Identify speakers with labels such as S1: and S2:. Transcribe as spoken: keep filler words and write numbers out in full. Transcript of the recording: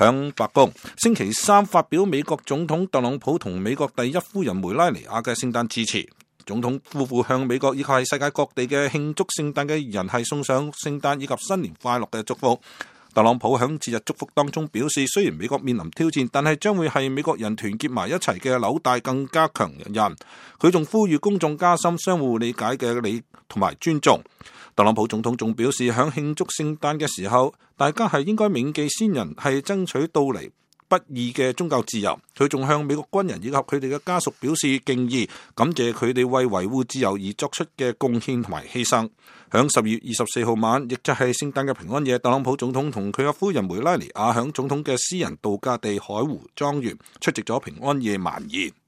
S1: 響白宮星期三發表美國總統特朗普同美國第一夫人梅拉尼亞嘅聖誕致辭。總統夫婦向美國以及係世界各地嘅慶祝聖誕嘅人係送上聖誕以及新年快樂嘅祝福。特朗普響節日祝福當中表示，雖然美國面臨挑戰，但係將會係美國人團結埋一齊嘅紐帶更加強韌。佢仲呼籲公眾加深相互理解嘅理同埋尊重。特朗普總統仲表示，響慶祝聖誕嘅時候，大家係應該銘記先人係爭取到嚟不易嘅宗教自由。佢仲向美國軍人以及佢哋嘅家屬表示敬意，感謝佢哋為維護自由而作出嘅貢獻同埋犧牲。響十月二十四號晚，亦即係聖誕嘅平安夜，特朗普總統同佢嘅夫人梅拉尼亞響總統嘅私人度假地海湖莊園出席咗平安夜晚宴。